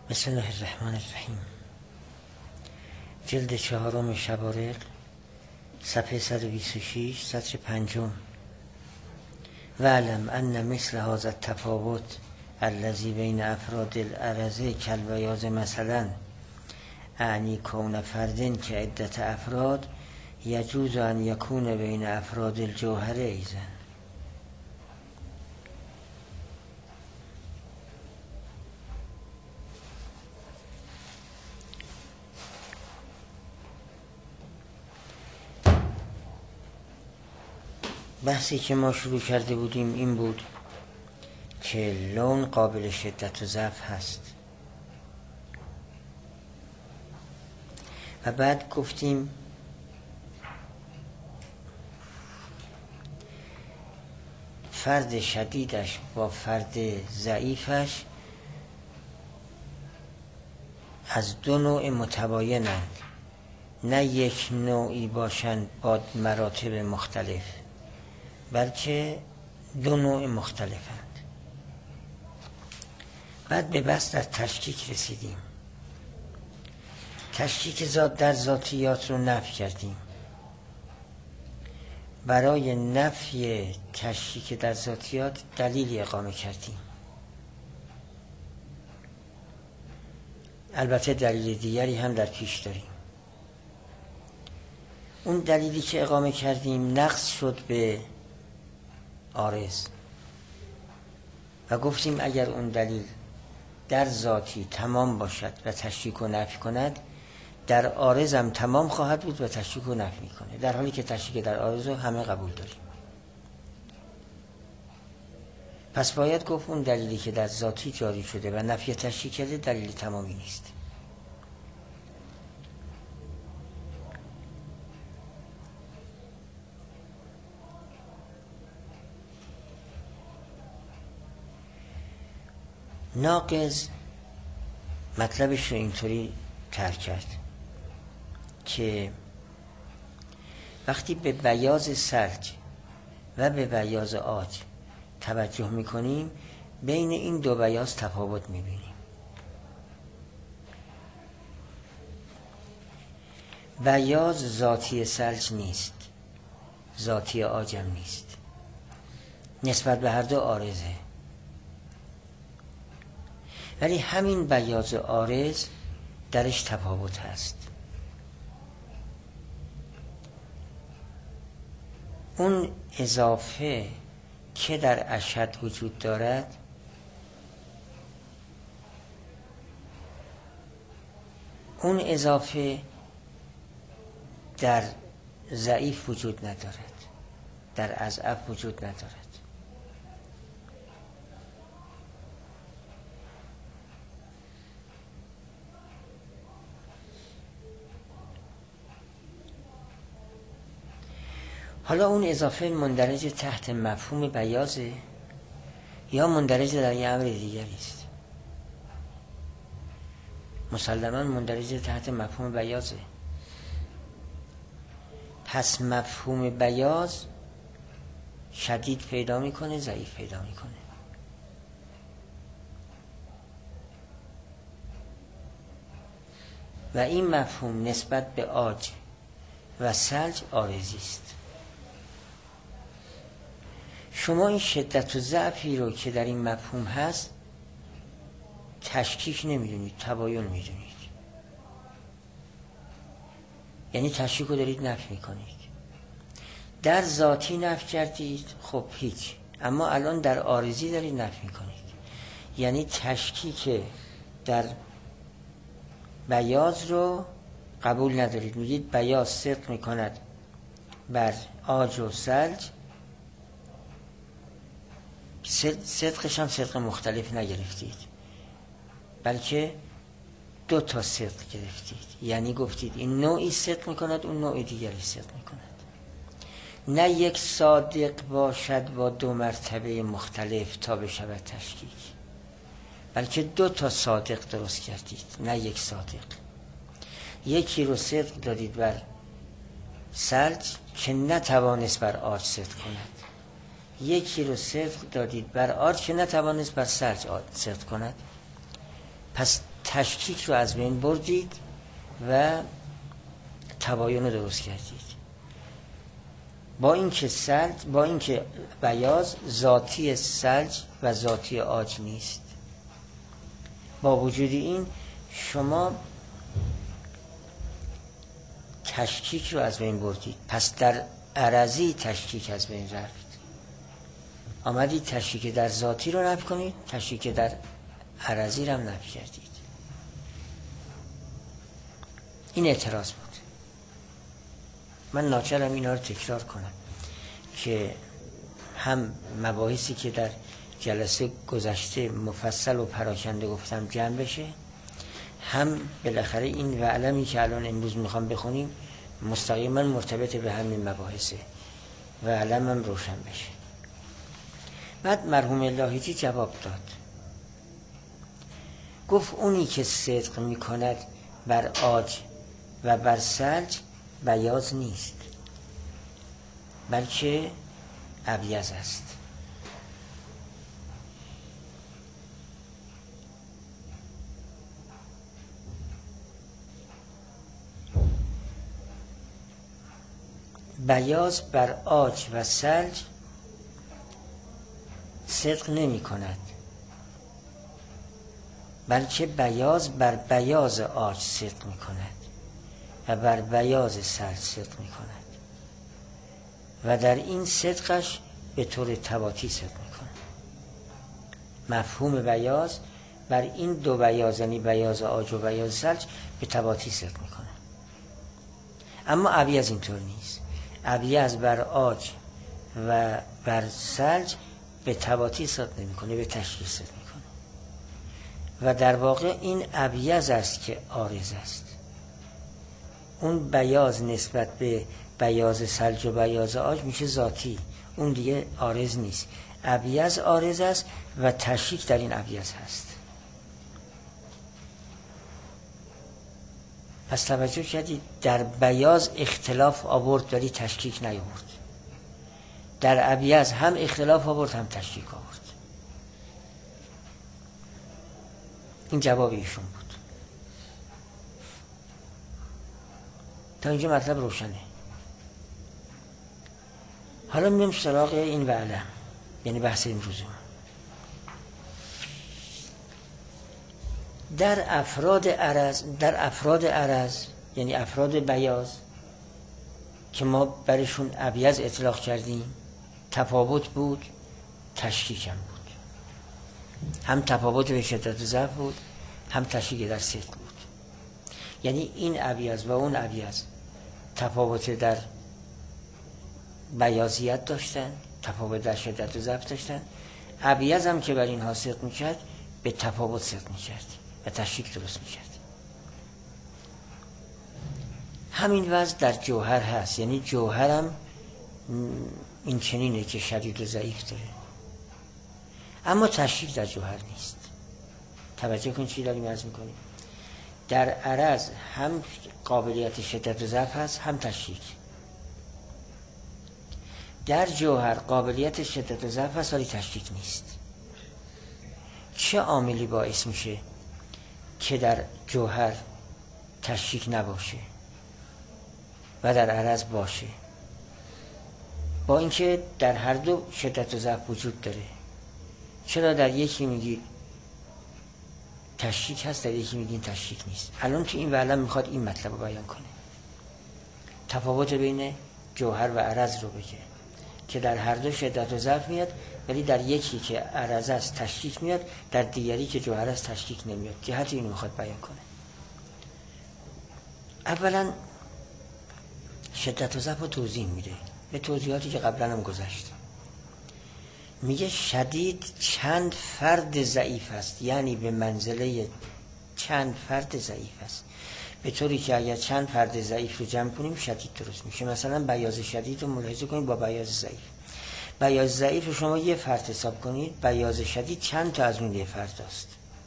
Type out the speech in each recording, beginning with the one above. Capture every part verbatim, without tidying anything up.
بسم الله الرحمن الرحیم. جلد چهارم شبارق، صفحه صد و بیست و شش، سطر پنجم. وعلم ان مثل هذا التفاوت الذي بین افراد الارض کالبیاض مثلا اعنی کون فردن که عدت افراد یجوز ان یکون بین افراد الجوهره ایضا. بحثی که ما شروع کرده بودیم این بود که لون قابل شدت و ضعف هست و بعد گفتیم فرد شدیدش با فرد ضعیفش از دو نوع متباینند، نه یک نوعی باشند با مراتب مختلف، بلکه دو نوع مختلفند. بعد به بحث در تشکیک رسیدیم. تشکیک ذات در ذاتیات رو نفی کردیم. برای نفی تشکیک در ذاتیات دلیلی اقامه کردیم. البته دلیل دیگری هم در پیش داریم. اون دلیلی که اقامه کردیم نقص شد به عارض و گفتیم اگر اون دلیل در ذاتی تمام باشد و تشکیک و نفی کند، در عارض هم تمام خواهد بود و تشکیک و نفی میکنه، در حالی که تشکیک در عارض رو همه قبول داریم. پس باید گفت اون دلیلی که در ذاتی جاری شده و نفی تشکیک کرده دلیل تمامی نیست. ناقض مطلبش رو اینطوری ترک کرد که وقتی به بیاض سرج و به بیاض عاج توجه میکنیم بین این دو بیاض تفاوت میبینیم. بیاض ذاتی سرج نیست، ذاتی عاجم نیست، نسبت به هر دو عارضه، ولی همین بیاض عارض درش تفاوت هست. اون اضافه که در اشد وجود دارد اون اضافه در ضعیف وجود ندارد، در اضعف وجود ندارد. حالا اون اضافه مندرج تحت مفهوم بیاضه یا مندرج در یه امر دیگری است؟ مسلماً مندرج تحت مفهوم بیاضه. پس مفهوم بیاض شدید پیدا میکنه، ضعیف پیدا میکنه. و این مفهوم نسبت به عاج و سلج عارضی است. شما این شدت و ضعفی رو که در این مفهوم هست تشکیک نمیدونید، تباین میدونید. یعنی تشکیک رو دارید نفی میکنید. در ذاتی نفی کردید، خب هیچ، اما الان در عارضی دارید نفی میکنید. یعنی تشکیک در بیاض رو قبول ندارید. میگید بیاض صدق میکند بر عاج و سلج، صدقش هم صدق مختلف نگرفتید، بلکه دو تا صدق گرفتید. یعنی گفتید این نوعی صدق میکند، اون نوع دیگری صدق میکند. نه یک صادق باشد با دو مرتبه مختلف تا بشود تشکیک، بلکه دو تا صادق درست کردید، نه یک صادق. یکی رو صدق دادید بر سلج که نتوانست بر عاج صدق کند، یکی رو صدق دادید بر عاج که نتوانست بر سلج صدق کند. پس تشکیک رو از بین بردید و تباین رو درست کردید. با اینکه سلج با اینکه بیاض ذاتی سلج و ذاتی عاج نیست، با وجود این شما تشکیک رو از بین بردید. پس در عرضی تشکیک از بین رفت. آمدید تشکیک در ذاتی رو نفی کنید، تشکیک در عرضی رو هم نفی کردید. این اعتراض بود. من ناچارم اینا رو تکرار کنم که هم مباحثی که در جلسه گذشته مفصل و پراکنده گفتم جمع بشه، هم بالاخره این وعلمی که الان امروز میخوام بخونیم مستقیما مرتبط به همین مباحثه و علمم روشن بشه. بعد مرحوم لاهیجی جواب داد، گفت اونی که صدق میکند بر عاج و بر سلج بیاض نیست، بلکه ابیض است. بیاض بر عاج و سلج صدق نمی کند، بلکه بیاض بر بیاض عاج صدق می کند و بر بیاض سلج صدق می کند و در این صدقش به طور تباطی صدق می کند. مفهوم بیاض بر این دو بیاض، یعنی بیاض عاج و بیاض سلج، به تباطی صدق می کند. اما ابیض اینطور نیست. ابیض بر عاج و بر سلج به تباطی صدق نمی کنه، به تشکیل صدق می کنه و در واقع این ابیض است که عارض است. اون بیاض نسبت به بیاض سلج و بیاض عاج میشه ذاتی، اون دیگه عارض نیست. ابیض عارض است و تشکیک در این ابیض هست. پس توجه کردید در بیاض اختلاف آورد ولی تشکیک نیاورد، در ابیض هم اختلاف آورد هم تشکیک آورد. این جواب ایشون بود. تا اینجا مطلب روشنه. حالا میریم سراغ این وعله، یعنی بحث امروزه. در افراد عرض در افراد عرض یعنی افراد بیاض که ما برشون ابیض اطلاق کردیم، تفاوت بود، تشکیک هم بود. هم تفاوت به شدت ضعف بود، هم تشکیک در صدق بود. یعنی این ابیض و اون ابیض تفاوت در بیاضیت داشتن، تفاوت در شدت ضعف داشتن. ابیض هم که بر اینها صدق میکرد به تفاوت صدق میکرد و تشکیک درست میکرد. همین وضع در جوهر هست. یعنی جوهرم این چنینه که شدید و ضعیف داره، اما تشکیک در جوهر نیست. توجه کن چی داریم عرض میکنیم. در عرض هم قابلیت شدت و ضعف هست، هم تشکیک. در جوهر قابلیت شدت و ضعف هست ولی تشکیک نیست. چه عاملی باعث میشه که در جوهر تشکیک نباشه و در عرض باشه؟ با اینکه در هر دو شدت و ضعف وجود داره. چرا در یکی میگی تشکیک هست، در یکی میگین تشکیک نیست؟ الان تو این وعله میخواد این مطلب رو بیان کنه، تفاوت بین جوهر و عرض رو بگه که در هر دو شدت و ضعف میاد، ولی در یکی که عرض است تشکیک میاد، در دیگری که جوهر است تشکیک نمیاد. جهت اینو میخواد بیان کنه. اولا شدت و ضعف رو توضیح میده به توضیحاتی که قبلا هم گذشت. میگه شدید چند فرد ضعیف است، یعنی به منزله چند فرد ضعیف است، به طوری که اگر چند فرد ضعیف رو جمع کنیم شدید درست میشه. مثلا بیاض شدید رو ملاحظه کنید با بیاض ضعیف. بیاض ضعیف رو شما یه فرد حساب کنید، بیاض شدید چند تا از اون یه فرد است.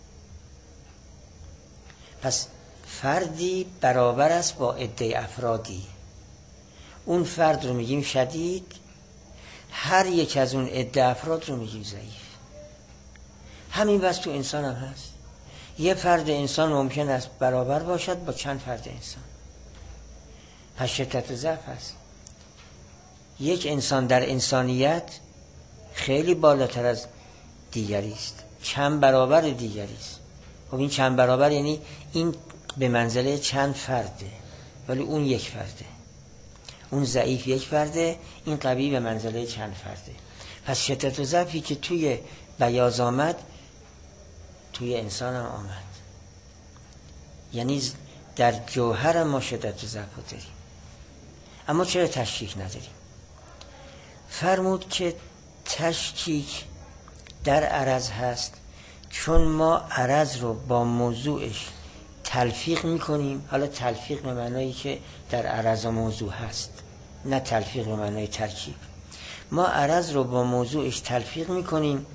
پس فردی برابر است با عده افرادی. اون فرد رو میگیم شدید، هر یک از اون عده افراد رو میگیم ضعیف. همین بس تو انسان هم هست. یه فرد انسان ممکن است برابر باشد با چند فرد انسان. پس شدت و ضعف هست. یک انسان در انسانیت خیلی بالاتر از دیگری است، چند برابر دیگری است. خب این چند برابر یعنی این به منزله چند فرده، ولی اون یک فرده. اون ضعیف یک فرده، این قوی به منزله چند فرده. پس شدت و ضعفی که توی بیاض آمد توی انسان هم آمد. یعنی در جوهر ما شدت و ضعف داریم، اما چرا تشکیک نداریم؟ فرمود که تشکیک در عرض هست چون ما عرض رو با موضوعش تلفیق میکنیم. حالا تلفیق به معنایی که در عرض موضوع هست، نه تلفیق به معنای ترکیب. ما عرض رو با موضوعش تلفیق میکنیم،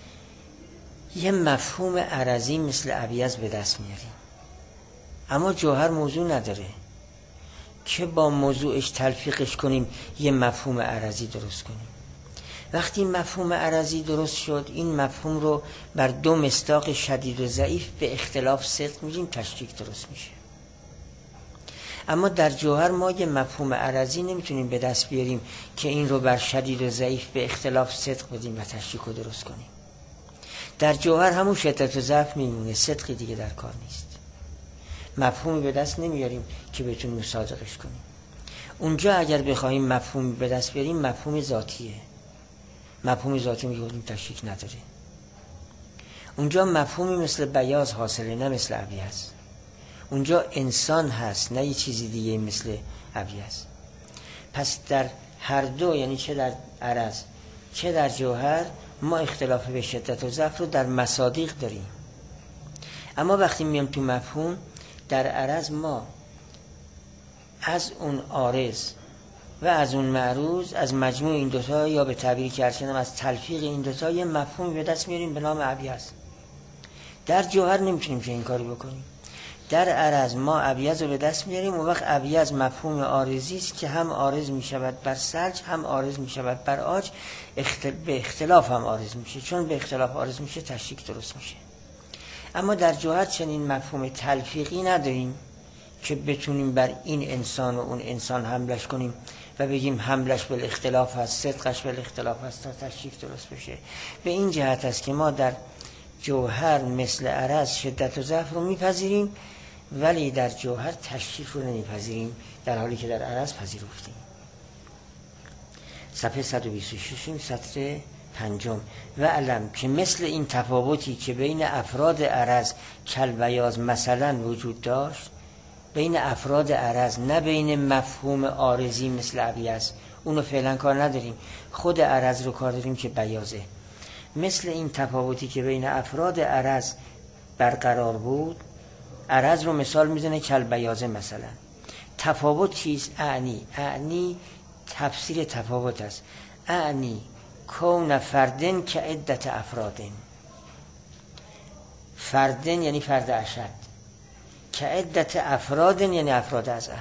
یه مفهوم عرضی مثل ابیض به دست میاریم، اما جوهر موضوع نداره که با موضوعش تلفیقش کنیم یه مفهوم عرضی درست کنیم. وقتی مفهوم عرضی درست شد، این مفهوم رو بر دو مصداق شدید و ضعیف به اختلاف صدق میگیم، تشکیک درست میشه. اما در جوهر ما یه مفهوم عرضی نمیتونیم به دست بیاریم که این رو بر شدید و ضعیف به اختلاف صدق بدیم و تشکیک رو درست کنیم. در جوهر همون شدت و ضعف میمونه، صدقی دیگه در کار نیست. مفهومی به دست نمیاریم که بتونیم مصادقش کنیم. اونجا اگر بخوایم مفهومی به دست بیاریم مفهوم ذاتیه. مفهوم ذاتی میگیم تشکیک نداره. اونجا مفهومی مثل بیاض حاصله، نه مثل ابیض. اونجا انسان هست، نه یه چیزی دیگه مثل ابیض. پس در هر دو، یعنی چه در عرض چه در جوهر، ما اختلاف به شدت و ضعف رو در مصادیق داریم. اما وقتی میام تو مفهوم، در عرض ما از اون عارض و از اون معروض، از مجموع این دوتا، یا به تعبیری که ارشدم از تلفیق این دوتا، یه مفهومی به دست میاریم به نام ابیض. در جوهر نمیتونیم چه این کاری بکنیم. در عرض ما ابیض رو به دست میاریم، اون وقت ابیض مفهوم عارضی است که هم عارض میشود بر سلج، هم عارض میشود بر عاج، اختل... به اختلاف هم عارض میشه. چون به اختلاف عارض میشه تشکیک درست میشه. اما در جوهر چنین مفهوم تلفیقی نداریم که بتونیم بر این انسان و اون انسان حملش کنیم و بگیم حملش به اختلاف هست، صدقش به اختلاف هست تا تشکیک درست بشه. به این جهت است که ما در جوهر مثل عرض شدت و ضعف رو میپذیریم، ولی در جوهر تشکیک رو نمیپذیریم، در حالی که در عرض پذیرفتیم. صفحه صد و بیست و شش، سطر پنجم. و علم که مثل این تفاوتی که بین افراد عرض کل بیاض مثلا وجود داشت، بین افراد عرض، نه بین مفهوم عارضی مثل ابیض، اونو فعلا کار نداریم، خود عرض رو کار داریم که بیاضه. مثل این تفاوتی که بین افراد عرض برقرار بود، عرض رو مثال میزنه کل بیاضه مثلا. تفاوت چیست؟ اعنی اعنی تفسیر تفاوت است. اعنی کون فردن که عدت افرادن. فردن یعنی فرد اشد، که عدت افرادن یعنی افراد اضعف.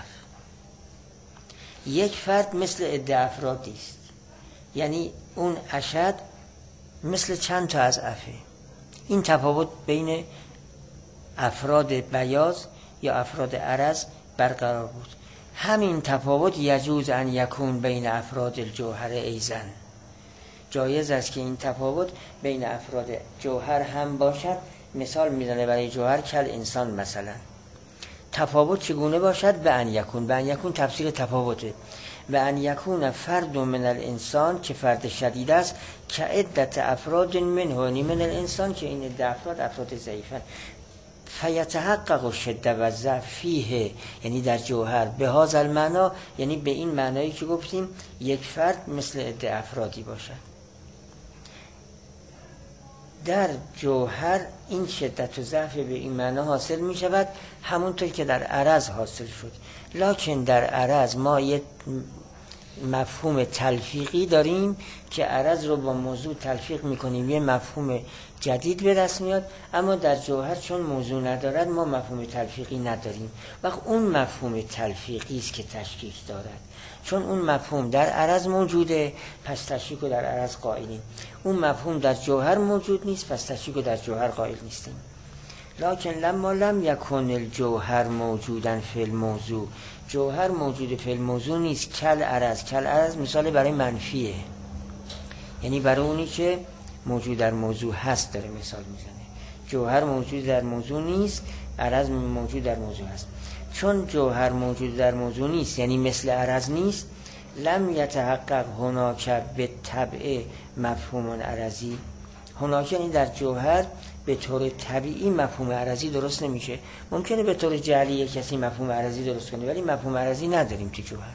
یک فرد مثل عده افرادی است، یعنی اون اشد مثل چند تا اضعفه. این تفاوت بین افراد بیاض یا افراد عرض برقرار بود. همین تفاوت یجوز ان یکون بین افراد الجوهر ایزن. جایز است که این تفاوت بین افراد جوهر هم باشد. مثال میزنه برای جوهر کل انسان مثلا. تفاوت چگونه باشد؟ به ان یکون. به ان یکون تفسیر تفاوته. به ان یکون فرد من الانسان، که فرد شدید است، که عدت افراد منه، یعنی من الانسان که این عده افراد افراد ضعیفن. فیتحقق الشده و ضعف فیه، یعنی در جوهر، به هذا المعنا، یعنی به این معنایی که گفتیم یک فرد مثل عده افرادی باشد. در جوهر این شدت و ضعف به این معنا حاصل می شود، همونطور که در عرض حاصل شد. لکن در عرض ما یک مفهوم تلفیقی داریم که عرض رو با موضوع تلفیق می کنیم، یه مفهوم جدید به دست میاد. اما در جوهر چون موضوع ندارد ما مفهوم تلفیقی نداریم. وقت اون مفهوم تلفیقی است که تشکیک دارد. چون اون مفهوم در عرض موجوده، پس تشکیک رو در عرض قائلیم. اون مفهوم در جوهر موجود نیست، پس تشکیک رو در جوهر قائل نیستیم. لکن لما لم یکن الجوهر موجودا فی الموضوع، جوهر موجود فی الموضوع نیست. کل عرض، کل عرض مثال برای منفیه، یعنی برای اونی که موجود در موضوع هست داره مثال میزنه. جوهر موجود در موضوع نیست، عرض موجود در موضوع هست. چون جوهر موجود در موضوع نیست یعنی مثل عرض نیست، لم یتحقق هناک به طبع مفهوم عرضی. هناک یعنی در جوهر به طور طبیعی مفهوم عرضی درست نمیشه. ممکنه به طور جعلی کسی مفهوم عرضی درست کنه ولی مفهوم عرضی نداریم تو جوهر.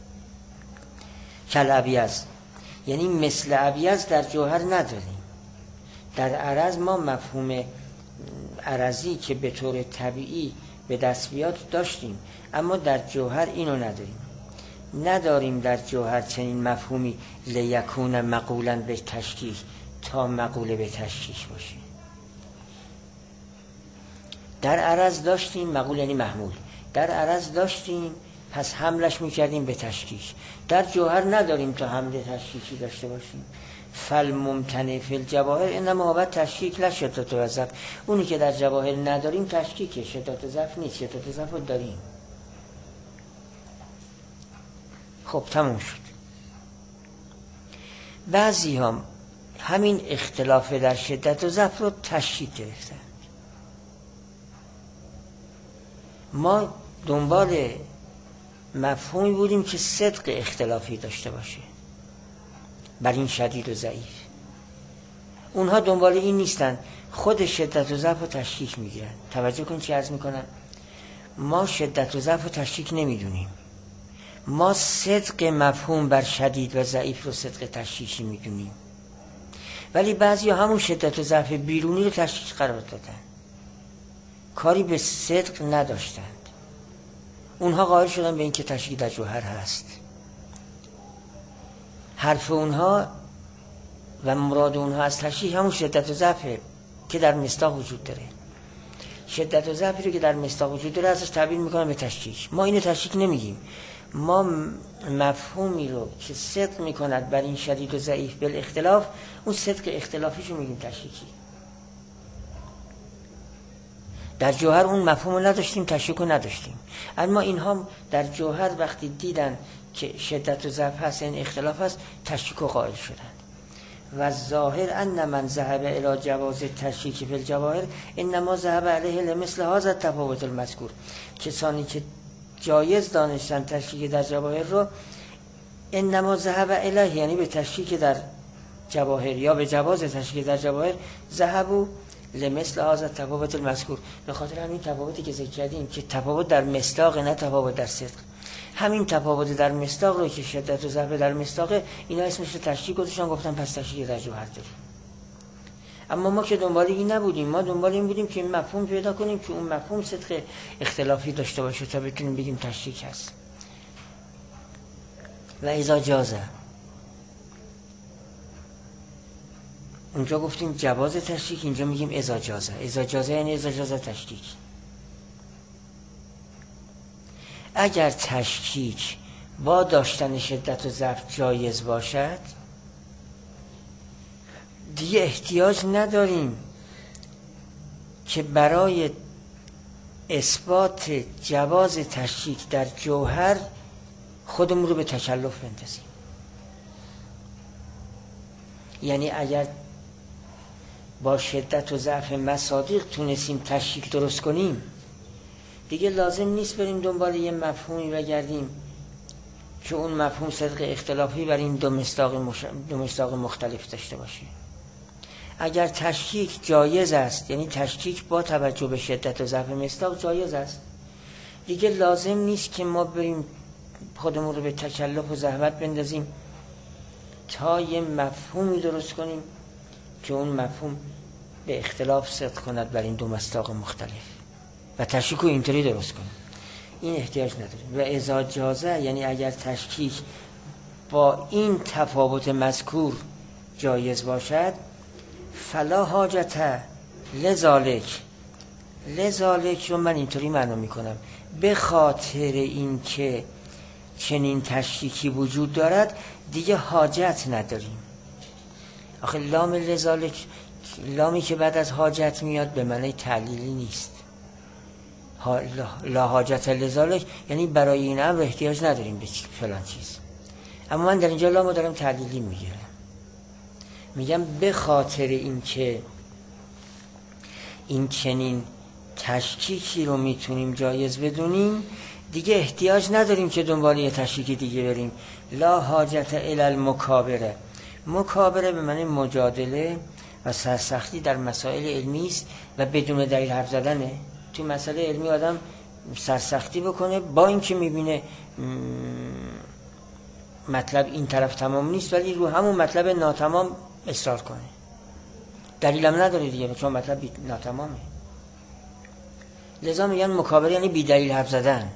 کل ابیض یعنی مثل ابیض در جوهر نداریم. در عرض ما مفهوم عرضی که به طور طبیعی به دست بیاد داشتیم، اما در جوهر اینو نداریم. نداریم در جوهر چنین مفهومی لیکون مقولا به تشکیک، تا مقوله به تشکیک باشه. در عرض داشتیم، مقول یعنی محمول، در عرض داشتیم پس حملش میکردیم به تشکیک. در جوهر نداریم تا حمل تشکیکی داشته باشیم. فالممتنع فی الجواهر انما هو تشکیک لا شدت و ضعف. اونی که در جواهر نداریم تشکیکه، شدت و ضعف نیست. شدت و ضعف رو داریم. خب تموم شد. بعضی هم همین اختلاف در شدت و ضعف رو تشکیک گرفتن. ما دنبال مفهومی بودیم که صدق اختلافی داشته باشه بر این شدید و ضعیف. اونها دنبال این نیستن، خود شدت و ضعف رو تشکیک میگیرن. توجه کن چی عرض میکنن. ما شدت و ضعف رو تشکیک نمیدونیم، ما صدق مفهوم بر شدید و ضعیف رو صدق تشکیکی میدونیم. ولی بعضی همون شدت و ضعف بیرونی رو تشکیک قرار دادن، کاری به صدق نداشتند. اونها قائل شدن به این که تشکیک در جوهر هست. حرف اونها و مراد اونها از تشکیک همون شدت و ضعفه که در مصداق وجود داره. شدت و ضعفی رو که در مصداق وجود داره ازش تعبیر میکنن به تشکیک. ما اینو تشکیک نمیگیم، ما مفهومی رو که صدق میکند بر این شدید و ضعیف بالاختلاف، اون صدق اختلافیشو میگیم تشکیکی. در جوهر اون مفهوم رو نداشتیم، تشکیک رو نداشتیم. اما اینها در جوهر وقتی دیدن که شدت و ضعف هست، این اختلاف هست، تشکیک رو قائل شدن. و ظاهر ان من ذهب الی جواز تشکیک فی الجواهر انما ذهب علیه لمثل هذا التفاوت المذکور. کسانی که جایز دانستن تشکیک در جواهر رو، انما ذهب الیه یعنی به تشکیک در جواهر یا به جواز تشکیک در جواهر، ذهبوا لمثل هذا التفاوت المذکور. به خاطر همین تفاوتی که ذکر کردیم که تفاوت در مصداق نه تفاوت در صدق، همین تفاوت در مصداق رو که شدت و ضعف در مصداق، اینا اسمش رو تشکیک گذاشتن، گفتن پس تشکیک در جوهر داریم. اما ما که دنبال این نبودیم، ما دنبال این بودیم که مفهوم پیدا کنیم که اون مفهوم صدق اختلافی داشته باشه تا بتونیم بگیم تشکیک هست. و اذا جازه، اونجا گفتیم جواز تشکیک، اینجا میگیم اذا جازه. اذا جازه یعنی اذا جازه تشکیک. اگر تشکیک با داشتن شدت و ضعف جایز باشد، دیگه احتیاج نداریم که برای اثبات جواز تشکیک در جوهر خودمون رو به تکلف بندازیم. یعنی اگر با شدت و ضعف مصادیق تونستیم تشکیک درست کنیم، دیگه لازم نیست بریم دنبال یه مفهومی بگردیم که اون مفهوم صدق اختلافی بر این دو مصداق مش... دو مصداق مختلف داشته باشه. اگر تشکیک جایز است، یعنی تشکیک با توجه به شدت و ضعف مصداق جایز است، دیگه لازم نیست که ما بریم خودمون رو به تکلف و زحمت بندازیم تا یه مفهومی درست کنیم که اون مفهوم به اختلاف صدق کند بر این دو مصداق مختلف و تشکیک رو اینطوری درست کنیم. این احتیاج نداریم. و اذا جازه یعنی اگر تشکیک با این تفاوت مذکور جایز باشد، فلا حاجت لذالک. لذالک رو من اینطوری معنا میکنم، به خاطر این که چنین تشکیکی وجود دارد دیگه حاجت نداریم. آخه لام لذالک لامی که بعد از حاجت میاد به معنی تعلیلی نیست. لا حاجت لذالک یعنی برای این امر احتیاج نداریم به فلان چیز. اما من در اینجا لامو دارم تعلیلی میگیرم، میگم به خاطر اینکه این چنین تشکیکی رو میتونیم جایز بدونیم، دیگه احتیاج نداریم که دنبال یه تشکیک دیگه بریم. لا حاجت الی المکابره. مکابره به معنی مجادله و سرسختی در مسائل علمی است و بدون دلیل حرف زدنه. تو مسئله علمی آدم سرسختی بکنه با اینکه میبینه مطلب این طرف تمام نیست، ولی رو همون مطلب ناتمام اصرار کنه. دلیلم نداره دیگه، چون مطلب ناتمامه. لذا میگن مکابره یعنی بی دلیل حرف زدن.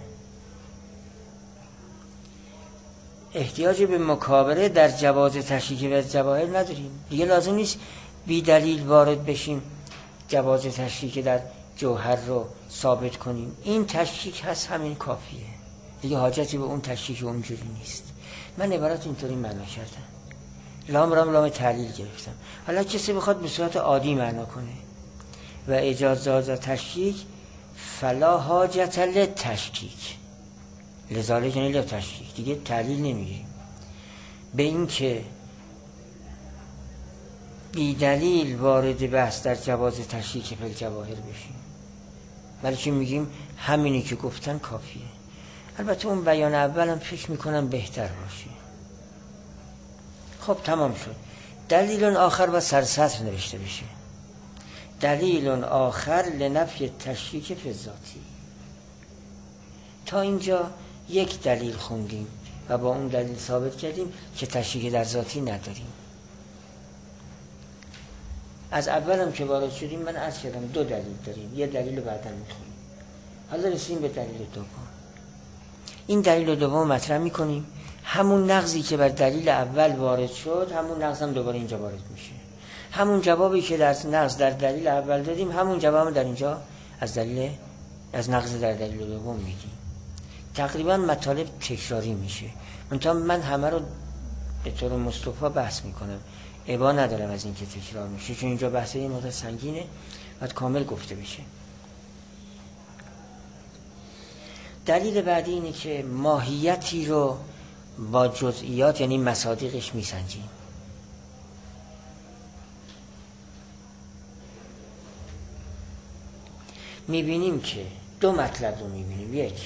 احتیاج به مکابره در جواز تشکیک و جواهر نداریم. دیگه لازم نیست بی دلیل وارد بشیم جواز تشکیک در جوهر رو ثابت کنیم. این تشکیک هست، همین کافیه. دیگه حاجتی به اون تشکیک اونجوری نیست. من عبارت اینطوری معنا کردم، لام رام لام تعلیل گرفتم. حالا کسی بخواد به صورت عادی معنا کنه و اجازه تشکیک، فلا حاجت للتشکیک، لذالک یعنی للتشکیک، دیگه تعلیل نمیگیم به این که بی دلیل وارد بحث در جواز تشکیک فی الجواهر بشیم، بلکه میگیم همینی که گفتن کافیه. البته اون بیان اولم فکر میکنم بهتر باشه. خب تمام شد. دلیل آخر و سرسطر نوشته بشه. دلیل آخر لنفی تشکیک فی الذاتی. تا اینجا یک دلیل خوندیم و با اون دلیل ثابت کردیم که تشکیک در ذاتی نداریم. از اولم که وارد شدیم من عرض کردم دو دلیل داریم، یه دلیل بعدا میخونیم. حالا رسیدیم به دلیل دوم. این دلیل دوم مطرح میکنیم. همون نقضی که بر دلیل اول وارد شد، همون نقض هم دوباره اینجا وارد میشه. همون جوابی که در نقض در دلیل اول دادیم، همون جواب هم در اینجا از دلیل از نقض در دلیل دوم میگیم. تقریبا مطالب تکراری میشه. منتها من همه رو به طور مصطفی بحث میکنم، ابا ندارم از این که تکرار میشه، چون اینجا بحثه این مقدار سنگینه، باید کامل گفته بشه. دلیل بعدی اینه که ماهیتی رو با جزئیات یعنی مصادیقش میسنجیم. میبینیم که دو مطلب رو میبینیم. یک،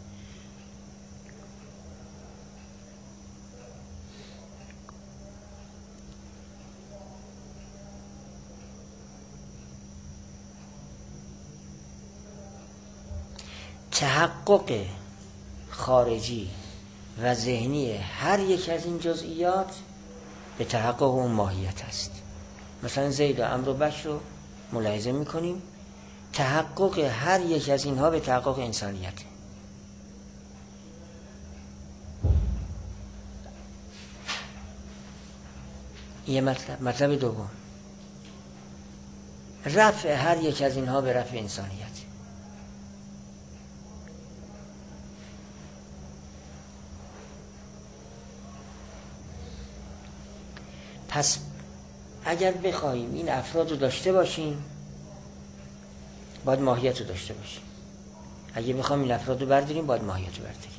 تحقق خارجی و ذهنی هر یک از این جزئیات به تحقق اون ماهیت است. مثلا زید و عمرو و بشر رو ملاحظه میکنیم، تحقق هر یک از اینها به تحقق انسانیت. یه مطلب. مطلب دوم، رفع هر یک از اینها به رفع انسانیت. پس اگر بخوایم این افراد رو داشته باشیم، باید ماهیت رو داشته باشیم. اگر بخوایم این افراد رو برداریم، باید ماهیت رو برداریم.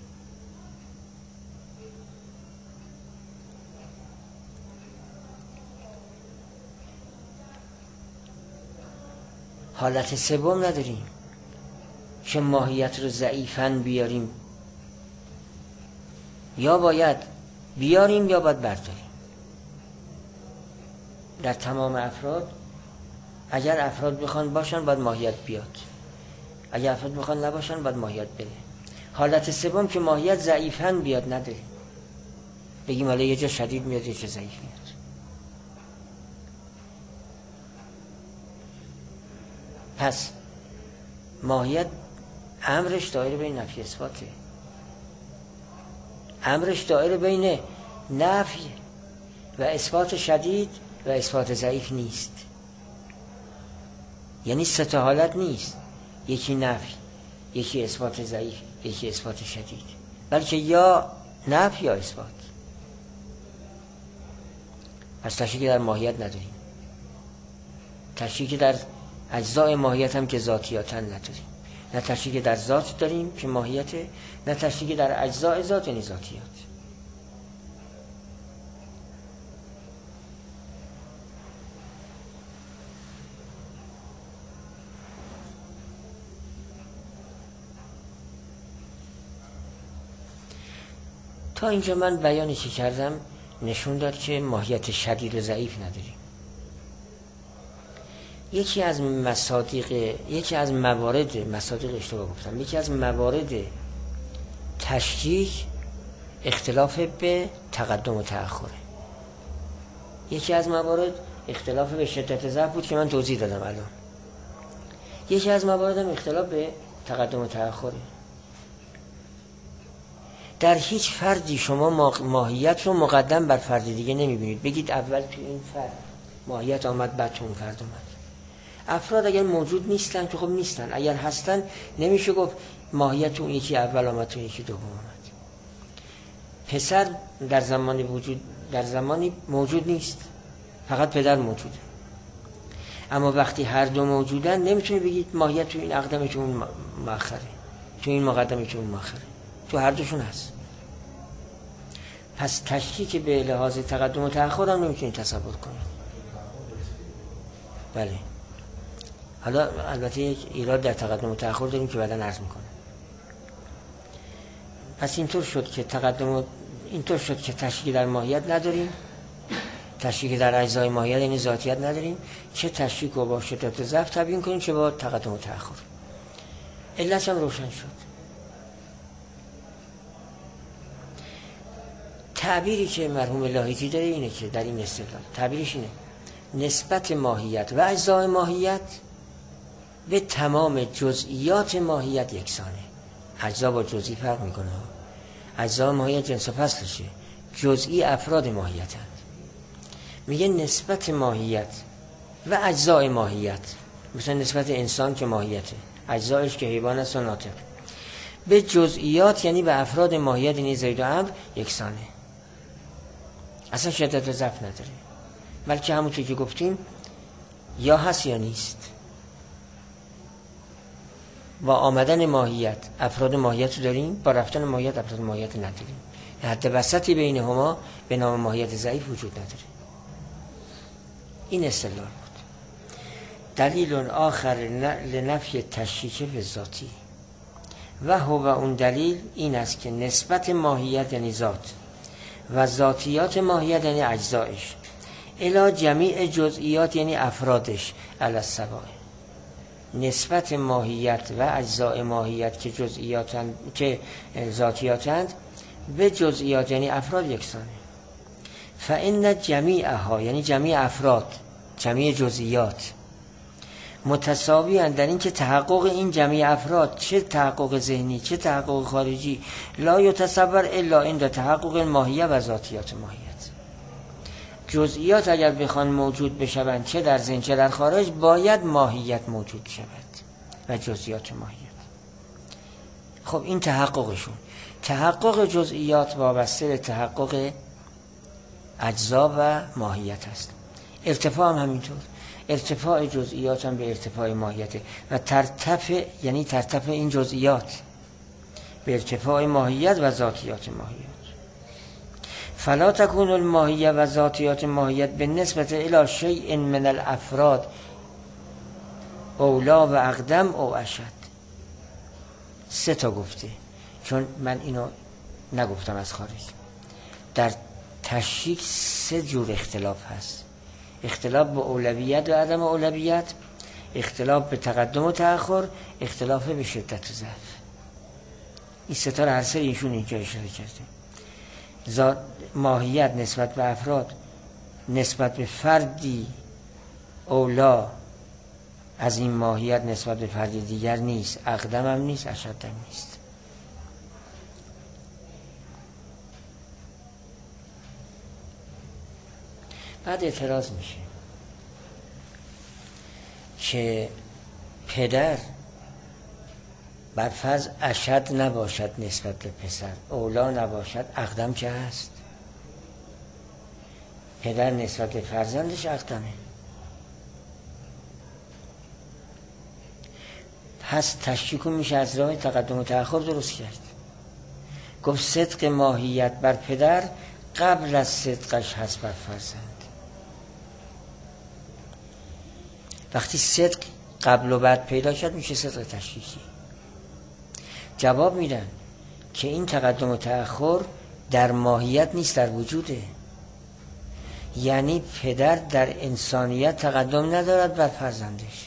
حالت سوم نداریم که ماهیت رو ضعیفاً بیاریم. یا باید بیاریم یا باید برداریم. در تمام افراد اگر افراد بخوان باشن باید ماهیت بیاد، اگر افراد بخوان نباشن باید ماهیت بره. حالت سوم که ماهیت ضعیفاً بیاد نداریم، بگیم حالا یه جا شدید میاد یه جا ضعیف میاد. پس ماهیت امرش دایره بین نفی اثباته، امرش دایره بین نفی و اثبات شدید و اثبات ضعیف نیست. یعنی سه تا حالت نیست، یکی نفی، یکی اثبات ضعیف، یکی اثبات شدید، بلکه یا نفی یا اثبات. پس تشکیک در ماهیت نداریم. تشریک در اجزای ماهیت هم که ذاتیاتن نداریم. نه تشریک در ذات داریم که ماهیت، نه تشریک در اجزای ذات یعنی ذاتیات. تا اینجا من بیانی که کردم نشون داد که ماهیت شدید و ضعیف نداریم. یکی از مصادیق یکی از موارد مصادیق اشتباه گفتم یکی از موارد تشکیک اختلاف به تقدم و تأخره. یکی از موارد اختلاف به شدت ضعف بود که من توضیح دادم الان. یکی از موارد هم اختلاف به تقدم و تأخره. در هیچ فردی شما ماهیت رو مقدم بر فرد دیگه نمیبینید بگید اول تو این فرد ماهیت آمد بعد تو اون فرد آمد. افراد اگر موجود نیستن که خب نیستن، اگر هستن نمیشه گفت ماهیت اون یکی اول آمد تو یکی دوم آمد. پسر در زمانی وجود در زمانی موجود نیست، فقط پدر موجوده. اما وقتی هر دو موجودن نمیتونه بگید ماهیت تو این اقدمه تو اون مؤخره، تو این مقدمه تو اون مؤخره، تو هر دوشون هست. پس تشکیک به لحاظ تقدم و تأخر هم نمیتونید تصور کنید. بله. حالا البته یک ایراد در تقدم و تأخر داریم که بعداً عرض میکنم. پس اینطور شد که تقدم و اینطور شد که تشکیک در ماهیت نداریم، تشکیک در اجزای ماهیت یعنی ذاتیت نداریم، چه تشکیک رو با شدت و ضعف تبیین کنیم چه با تقدم و تأخر. علت هم روشن شد. تعبیری که مرحوم لاهیتی داره اینه که در این استدلال تعبیرش اینه: نسبت ماهیت و اجزای ماهیت به تمام جزئیات ماهیت یکسانه. اجزا با جزئی فرق میکنه. اجزای ماهیت جنس و فصلشه، جزئی افراد ماهیتند. میگه نسبت ماهیت و اجزای ماهیت، مثلا نسبت انسان که ماهیته، اجزایش که حیوان است و ناطق، به جزئیات یعنی به افراد ماهیت یعنی زید و عمرو یکسانه. اصلا شدت و ضعف نداره، بلکه همونطور که گفتیم یا هست یا نیست. با آمدن ماهیت افراد ماهیت رو داریم، با رفتن ماهیت افراد ماهیت نداریم. حد وسطی بینهما به نام ماهیت ضعیف وجود نداره. این استدلال بود. دلیل آخر لنفی تشکیک به ذاتی و هو اون دلیل این است که نسبت ماهیت یعنی ذات و ذاتیات ماهیت یعنی اجزایش الی جمیع جزئیات یعنی افرادش علی السواء. نسبت ماهیت و اجزای ماهیت که جزئیاتند که ذاتیاتند به جزئیات یعنی افراد یکسانه. فإن جمیعها یعنی جمیع افراد، جمیع جزئیات متساوی اند در این که تحقق این جمیع افراد، چه تحقق ذهنی چه تحقق خارجی، لا یتصور الا عند تحقق ماهیت و ذاتیات ماهیت. جزئیات اگر بخوان موجود بشوند چه در ذهن چه در خارج، باید ماهیت موجود شود و جزئیات ماهیت. خب این تحققشون. تحقق جزئیات وابسته به تحقق اجزا و ماهیت است. ارتفاع هم همینطور. ارتفاع جزئیات هم به ارتفاع ماهیته و ترتفع یعنی ترتفع این جزئیات به ارتفاع ماهیت و ذاتیات ماهیت. فلا تكون الماهیه و ذاتیات ماهیت به نسبت الی شیء من الافراد اولا و اقدم او اشد. سه تا گفته، چون من اینو نگفتم از خارج. در تشکیک سه جور اختلاف هست: اختلاف به اولویت و عدم اولویت، اختلاف به تقدم و تأخر، اختلاف به شدت و ضعف. این سه تا هر سه ایشون اینجا اشاره کرده. ماهیت نسبت به افراد نسبت به فردی اولا از این ماهیت نسبت به فردی دیگر نیست، اقدم هم نیست، اشد هم نیست. بعد اعتراض میشه که پدر بر فرض اشد نباشد نسبت به پسر، اولا نباشد، اقدم که هست. پدر نسبت به فرزندش اقدمه. هست تشکیک میشه از راه تقدم و تأخر درست کرد. گفت صدق ماهیت بر پدر قبل از صدقش هست بر فرزند. وقتی صدق قبل و بعد پیدا شد میشه صدق تشکیکی. جواب میدن که این تقدم و تأخر در ماهیت نیست، در وجوده. یعنی پدر در انسانیت تقدم ندارد بر فرزندش،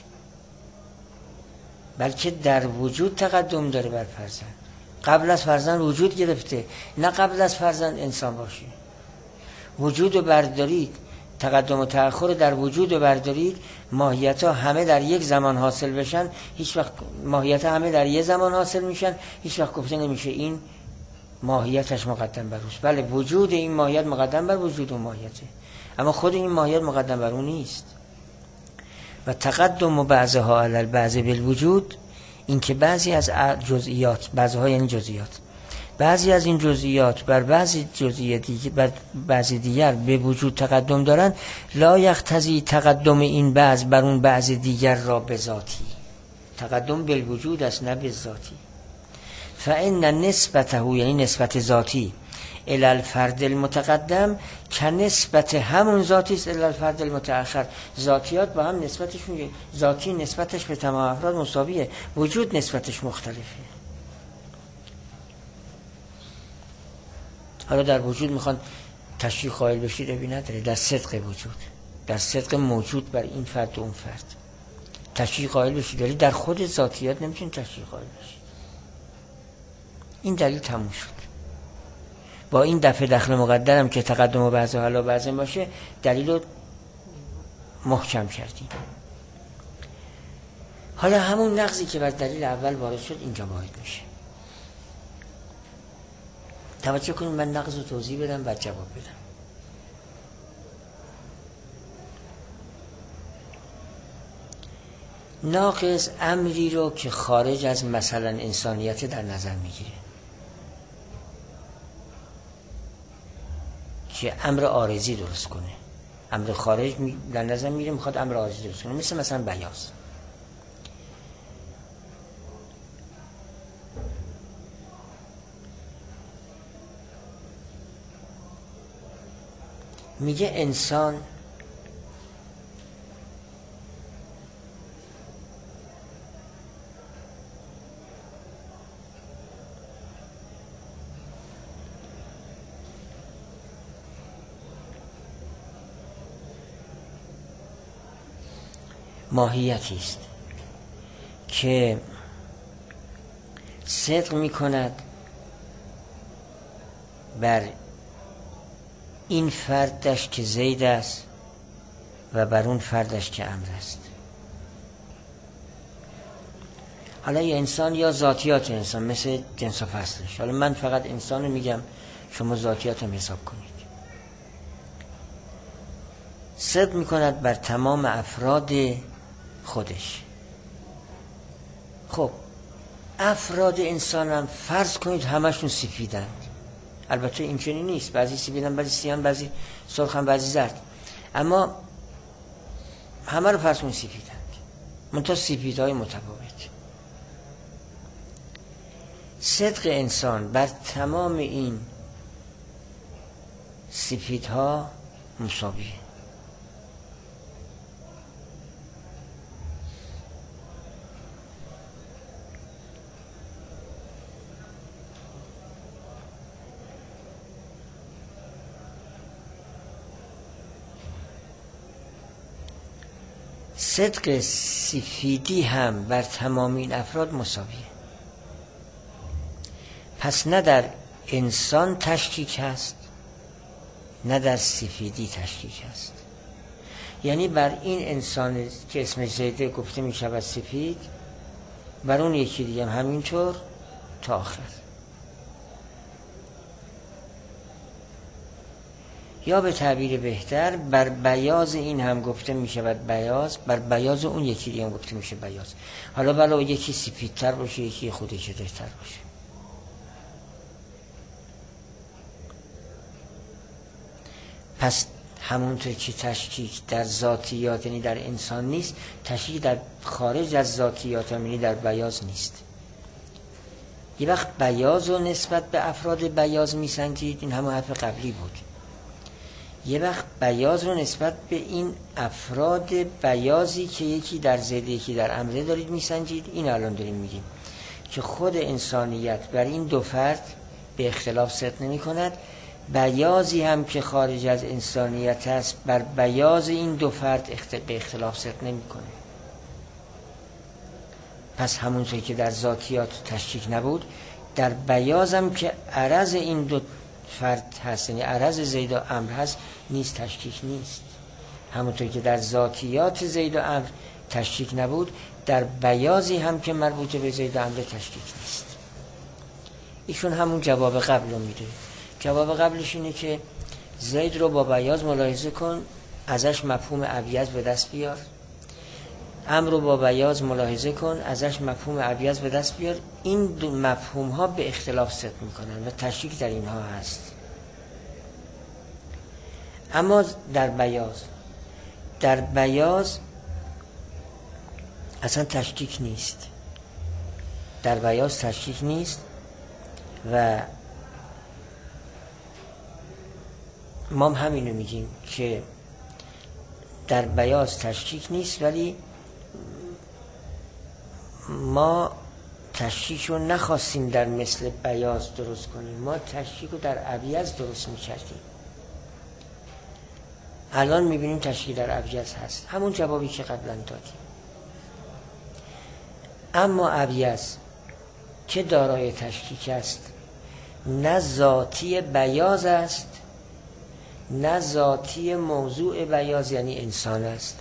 بلکه در وجود تقدم داره بر فرزند. قبل از فرزند وجود گرفته، نه قبل از فرزند انسان باشه. وجود رو بردارید، تقدم و تأخر در وجود رو بردارید، ماهیت ها همه در یک زمان حاصل بشن، هیچ وقت ماهیت ها همه در یک زمان حاصل میشن، هیچ وقت گفته نمیشه این ماهیتش مقدم بر اوست. بله وجود این ماهیت مقدم بر وجود اون ماهیته، اما خود این ماهیت مقدم بر اون نیست. و تقدم و بعضها علی البعض بالوجود، این که بعضی از جزئیات، بعضها یعنی جزئیات، بعضی از این جزئیات بر بعضی جزئیات دیگر بر بعضی دیگر به وجود تقدم دارن، لا یقتضی تقدم این بعض بر اون بعض دیگر را به ذاتی. تقدم بالوجود است نه به ذاتی. فإن نسبته یعنی نسبت ذاتی الی الفرد المتقدم که نسبت همون ذاتی است الی الفرد المتأخر. ذاتیات با هم نسبتشون، ذاتی نسبتش به تمام افراد مساویه، وجود نسبتش مختلفه. حالا در وجود میخوان تشریح قائل بشید ابی نداره، در صدق وجود، در صدق موجود بر این فرد و اون فرد تشریح قائل بشید، ولی در خود ذاتیات نمیتونید تشریح قائل بشید. این دلیل تموم شد. با این دفعه دخل مقدرم که تقدم و بعض و حالا بعضم باشه دلیل رو محکم کردیم. حالا همون نقضی که بر دلیل اول وارد شد اینجا وارد میشه. توجه کنید من نقض رو توضیح بدم بعد جواب بدم. ناقص امری رو که خارج از مثلا انسانیت در نظر میگیره، که امر عارضی درست کنه، امر خارج در نظر میگیره میخواد امر عارضی درست کنه، مثل مثلا بیاض. میگه انسان ماهیتی است که صدق می کند بر این فردش که زید است و بر اون فردش که امر است. حالا یه انسان یا ذاتیات انسان مثل جنس و فصلش، حالا من فقط انسان رو میگم، شما ذاتیات هم حساب کنید. صدق می کند بر تمام افراد خودش. خب افراد انسان هم فرض کنید همشون سفیدند، البته این چنین نیست، بعضی سفیدن، بعضی سیان، بعضی سرخن، بعضی زرد، اما همه رو فرض کنید سفیدند، منتها سفیدهای متفاوت. صدق انسان بر تمام این سفیدها مساویه. صدق سفیدی هم بر تمام این افراد مساویه. پس نه در انسان تشکیک هست نه در سفیدی تشکیک هست. یعنی بر این انسان که اسمش زیده گفته می شود سفید، بر اون یکی دیگه هم همینطور تا آخر. یا به تعبیر بهتر بر بیاض این هم گفته می شود بیاض، بر بیاض اون یکی دیگه هم گفته میشه بیاض. حالا بلا یکی سفیدتر باشه یکی خودی چطورتر باشه. پس همونطور که تشکیک در ذاتیات یعنی در انسان نیست، تشکیک در خارج از ذاتیات یعنی در بیاض نیست. یه وقت بیاض رو نسبت به افراد بیاض میسنجید، این همون حرف قبلی بود. یه وقت بیاض رو نسبت به این افراد بیاضی که یکی در زده یکی در امره دارید میسنجید، این الان داریم میگیم که خود انسانیت بر این دو فرد به اختلاف صدق نمی کند، بیاضی هم که خارج از انسانیت است بر بیاض این دو فرد به اختلاف صدق نمی کنه. پس همونطور که در ذاتیات تشکیک نبود، در بیاض هم که عرض این دو فرد هست یعنی عرض زید و امر هست نیست، تشکیک نیست. همونطور که در ذاتیات زید و امر تشکیک نبود، در بیاضی هم که مربوط به زید و امر تشکیک نیست. ایشون همون جواب قبل رو میده. جواب قبلش اینه که زید رو با بیاض ملاحظه کن، ازش مفهوم ابیض به دست بیار. امر رو با بیاض ملاحظه کن، ازش مفهوم ابیض به دست بیار. این دو مفهوم ها به اختلاف صدق میکنن و تشکیک در اینها هست. اما در بیاض در بیاض اصلا تشکیک نیست. در بیاض تشکیک نیست و ما هم همینو میگیم که در بیاض تشکیک نیست، ولی ما تشکیک رو نخواستیم در مثل بیاض درست کنیم، ما تشکیک رو در ابیض درست میکردیم. الان میبینیم تشکیک در ابیض هست، همون جوابی که قبلا دادیم. اما ابیض که دارای تشکیک است، نه ذاتی بیاض است نه ذاتی موضوع بیاض یعنی انسان است.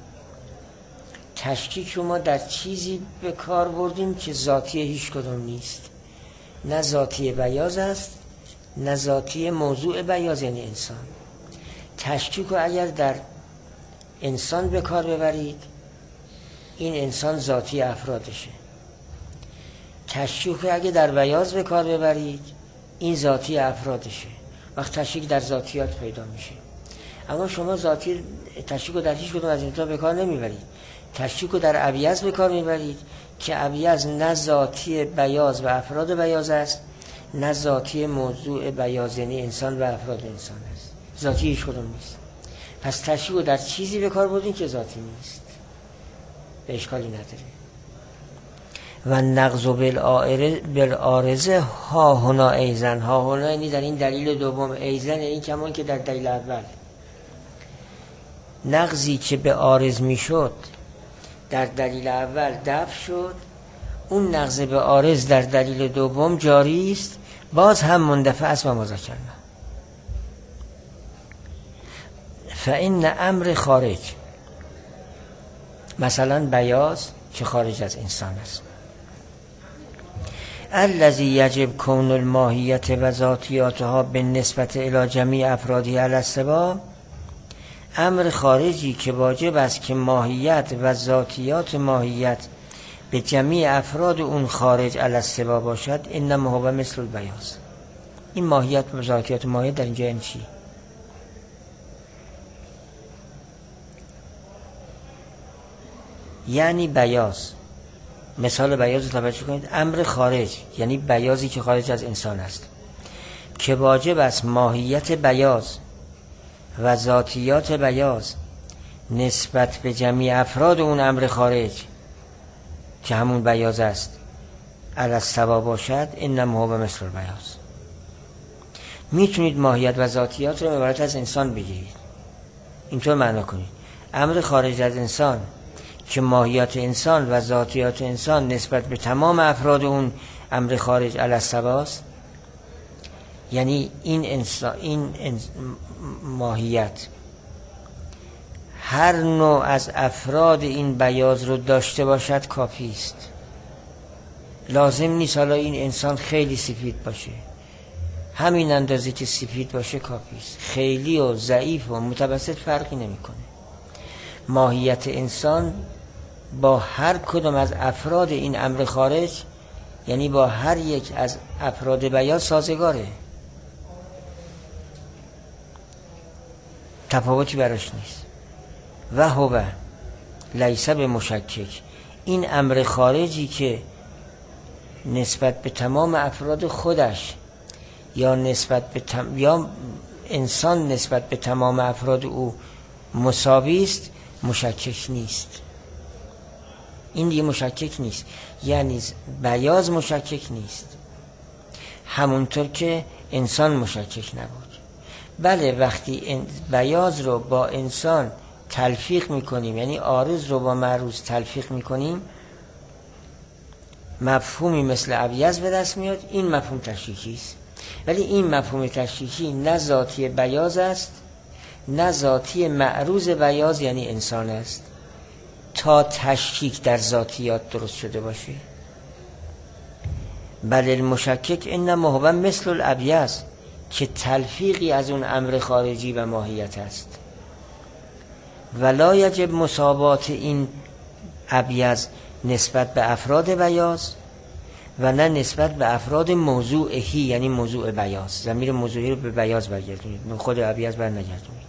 تشکیک رو ما در چیزی به کار بردیم که ذاتی هیچ کدوم نیست، نه ذاتی بیاض است نه ذاتی موضوع بیاض یعنی انسان. تشکیک رو اگر در انسان به کار ببرید، این انسان ذاتی افرادشه. تشکیک رو اگر در بیاض به کار ببرید، این ذاتی افرادشه. وقت تشکیک در ذاتیات پیدا میشه. اما شما ذاتی تشکیک رو در هیچ کدوم از این دو به کار نمیبرید. تشکیک رو در ابیض به کار میبرید که ابیض نه ذاتی بیاض و افراد بیاض است نه ذاتی موضوع بیاض یعنی انسان و افراد انسان است. ذاتی هیچ کدوم نیست. پس تشکیک رو در چیزی به کار بردین که ذاتی نیست، به اشکالی نداره. و نقض بالعارضه ها هنا ایزن، ها هنا یعنی در این دلیل دوم، ایزن یعنی کمان که در دلیل اول. نقضی که به عارض می شد در دلیل اول دفع شد، اون نقض به عارض در دلیل دوم جاری است، باز هم مندفع است و مذکر نه. فإن امر خارج، مثلا بیاض که خارج از انسان است، الذی یجب کون الماهیت و ذاتیاتها بالنسبت الی جمیع افرادی علی السوا، امر خارجی که واجب است که ماهیت و ذاتیات ماهیت به جمیع افراد اون خارج علی السوا باشد، انما هو مثل البیاض. این ماهیت و ذاتیات ماهیت در اینجا این چی؟ یعنی بیاض، مثال بیاض رو توجه کنید، امر خارج یعنی بیاضی که خارج از انسان است که واجب است ماهیت بیاض و ذاتیات بیاض نسبت به جمیع افراد اون امر خارج که همون بیاض است علی السوا باشد، انما هو مثل البیاض. میتونید ماهیت و ذاتیات رو عبارت از انسان بگیرید، اینطور معنا کنید امر خارج از انسان که ماهیت انسان و ذاتیات انسان نسبت به تمام افراد اون امر خارج علی السوا است، یعنی این انسان، این انس... ماهیت هر نوع از افراد این بیاض رو داشته باشد کافی است. لازم نیست حالا این انسان خیلی سفید باشه، همین اندازه که سفید باشه کافی است. خیلی و ضعیف و متوسط فرقی نمیکنه. ماهیت انسان با هر کدوم از افراد این امر خارج، یعنی با هر یک از افراد بیاض سازگاره. تفاوتی براش نیست. و هو لیس به مشکک، این امر خارجی که نسبت به تمام افراد خودش یا نسبت به تم... یا انسان نسبت به تمام افراد او مساوی است، مشکک نیست. این دیگه مشکک نیست، یعنی بیاض مشکک نیست، همونطور که انسان مشکک نبود. بله وقتی بیاض رو با انسان تلفیق میکنیم، یعنی عارض رو با معروض تلفیق میکنیم، مفهومی مثل ابیض به دست میاد. این مفهوم تشکیکی است، ولی این مفهوم تشکیکی نه ذاتی بیاض است نه ذاتی معروض بیاض یعنی انسان است تا تشکیک در ذاتیات درست شده باشه. بل المشکک انما هو مثل الابیض، که تلفیقی از اون امر خارجی و ماهیت است. ولا یجب مساوات این ابیض نسبت به افراد بیاض و نه نسبت به افراد موضوعهی، یعنی موضوع بیاض. ضمیر موضوعی رو به بیاض برگردونید، خود ابیض بر نگردونید.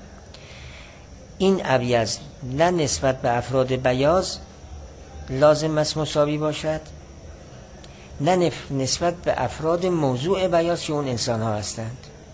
این ابیض نه نسبت به افراد بیاض لازم است مساوی باشد، نه نسبت به افراد موضوع بیاض که اون انسان ها هستند.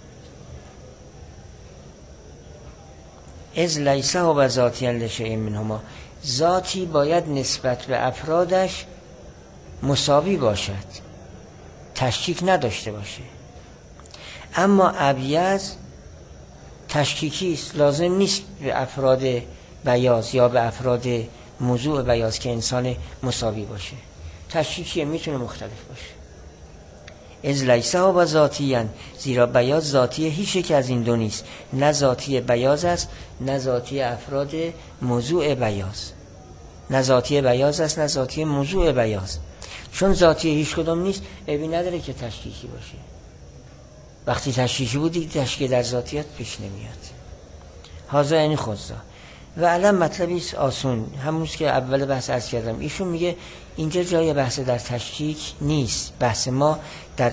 از لیسه و ذاتی لشیء منهما، ذاتی باید نسبت به افرادش مساوی باشد، تشکیک نداشته باشه. اما ابیض تشکیکی است، لازم نیست به افراد بیاض یا به افراد موضوع بیاض که انسان مساوی باشه. تشکیکیه، میتونه مختلف باشه. از لیسه و ذاتیاً، زیرا بیاض ذاتی هیچ یک از این دو نیست، نه ذاتی بیاض است نه ذاتی افراد موضوع بیاض، نه ذاتی بیاض است نه ذاتی موضوع بیاض. چون ذاتی هیچ کدام نیست، عیبی نداره که تشکیکی باشه. وقتی تشکیکی بودی تشکیک در ذاتیات پیش نمیاد. هذا یعنی خودزا. و علم مطلبی است آسون، همونست که اول بحث عرض کردم. ایشون میگه اینجا جای بحث در تشکیک نیست، بحث ما در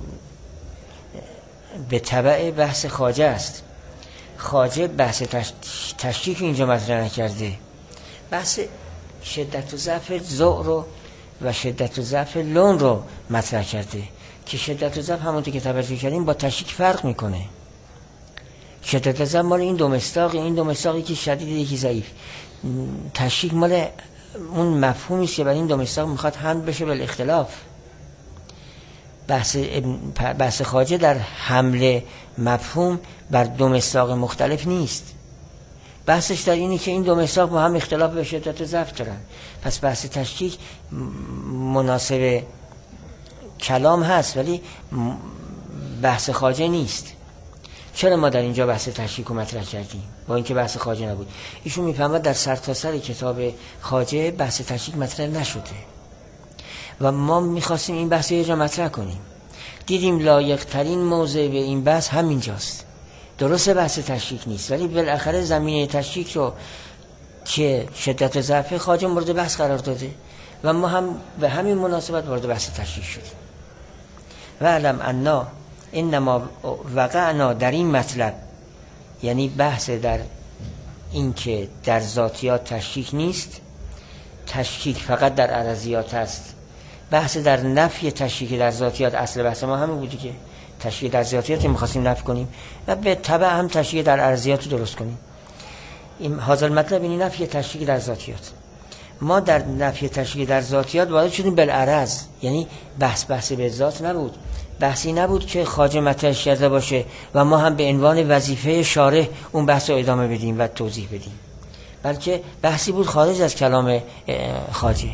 به تبع بحث خواجه است. خواجه بحث تشکیک اینجا مطرح نکرده، بحث شدت و ضعف ذوق رو و شدت و ضعف لون رو مطرح کرده که شدت و ضعف همونطور که توجه کردیم با تشکیک فرق میکنه. شدت و ضعف مال این دو مصداقی، این دو مصداقی که شدید یکی ضعیف. تشکیک مال اون مفهومی است که برای این دو مصداق میخواد حمل بشه به الاختلاف. بحث بحث خواجه در حمل مفهوم بر دو مصداق مختلف نیست، بحثش در اینه که این دو مصداق با هم اختلاف به شدت و ضعف دارن. پس بحث تشکیک مناسب کلام هست ولی بحث خواجه نیست. چرا ما در اینجا بحث تشکیک رو مطرح کردیم با اینکه بحث خواجه نبود؟ ایشون میفهمد در سرتاسر کتاب خواجه بحث تشکیک مطرح نشده و ما میخواستیم این بحث رو یه جا مطرح کنیم. دیدیم لایق ترین موضع به این بحث همینجاست. درسته بحث تشکیک نیست، ولی بالاخره زمینه تشکیک رو که شدت و ضعف خواجه مورد بحث قرار داده و ما هم به همین مناسبت وارد بحث تشکیک شدیم. و علم انا انما وقعنا در این مطلب، یعنی بحث در این که در ذاتیات تشکیک نیست، تشکیک فقط در عرضیات است. بحث در نفی تشکیک در ذاتیات، اصل بحث ما همین بودی که تشکیک در ذاتیات می‌خواستیم نفی کنیم و به تبع هم تشکیک در عرضیات رو درست کنیم. این حاصل مطلب این نفی تشکیک در ذاتیات. ما در نفی تشکیک در ذاتیات وارد شدیم بالعرض، یعنی بحث بحث به ذات نبود، بحثی نبود که خواجه مطرح کرده باشه و ما هم به عنوان وظیفه شارح اون بحث رو ادامه بدیم و توضیح بدیم، بلکه بحثی بود خارج از کلام خواجه.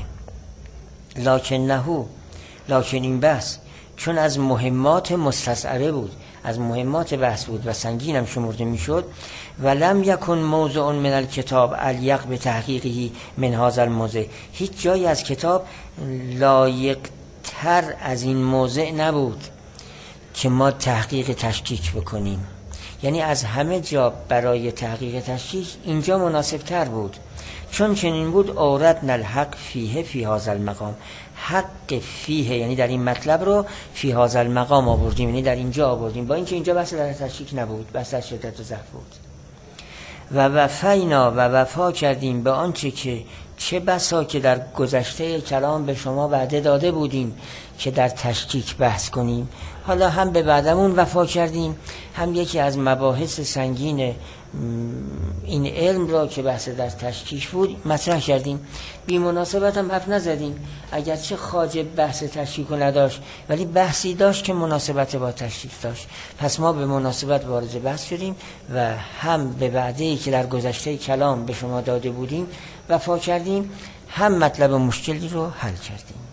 لکن نهو، لکن این بحث چون از مهمات مستصعبه بود، از مهمات بحث بود و سنگین هم شمرده میشد، و لم یکن موضع من الکتاب الیق به تحقیقی من هذا الموضع، هیچ جایی از کتاب لایق تر از این موضع نبود که ما تحقیق تشکیک بکنیم. یعنی از همه جا برای تحقیق تشکیک اینجا مناسب تر بود. چون چنین بود اوردنا الحق فیه فی هذا المقام، حق فیه یعنی در این مطلب رو فی هذا المقام آوردیم، یعنی در اینجا آوردیم، با اینکه اینجا بحث در تشکیک نبود، بحث در شدت و ضعف بود. و وفینا و وفا کردیم به آنچه که چه بسا که در گذشته کلام به شما وعده داده بودیم که در تشکیک بحث کنیم، حالا هم به بعدمون وفا کردیم، هم یکی از مباحث سنگین این علم را که بحث در تشکیک بود مطرح کردیم. بی مناسبت هم حرف نزدیم، اگرچه خواجه بحث تشکیک رو نداشت ولی بحثی داشت که مناسبت با تشکیک داشت. پس ما به مناسبت وارد بحث شدیم و هم به وعده‌ای که در گذشته کلام به شما داده بودیم وفا کردیم، هم مطلب مشکلی رو حل کردیم.